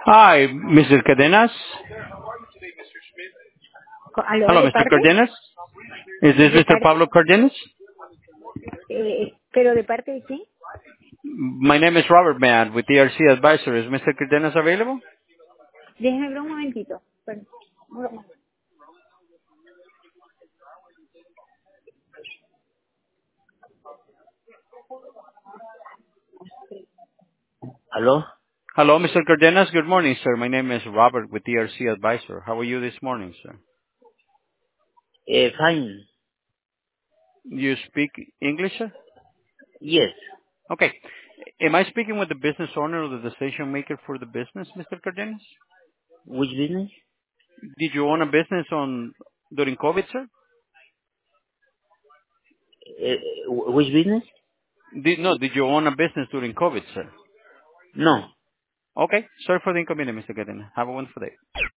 Hi, Mr. Cadenas. ¿Aló, Hello, de Mr. parte? Cardenas. Is this ¿De Mr. parte? Pablo Cardenas? ¿Pero de parte de quién? My name is Robert Mann with DRC Advisor. Is Mr. Cardenas available? Déjeme hablar un momentito. ¿Aló? Hello, Mr. Cardenas. Good morning, sir. My name is Robert with DRC Advisor. How are you this morning, sir? Fine. You speak English, sir? Yes. Okay. Am I speaking with the business owner or the decision maker for the business, Mr. Cardenas? Which business? Did you own a business during COVID, sir? Which business? Did you own a business during COVID, sir? No. Okay. Sorry for the inconvenience, Mr. Cardenas. Have a wonderful day.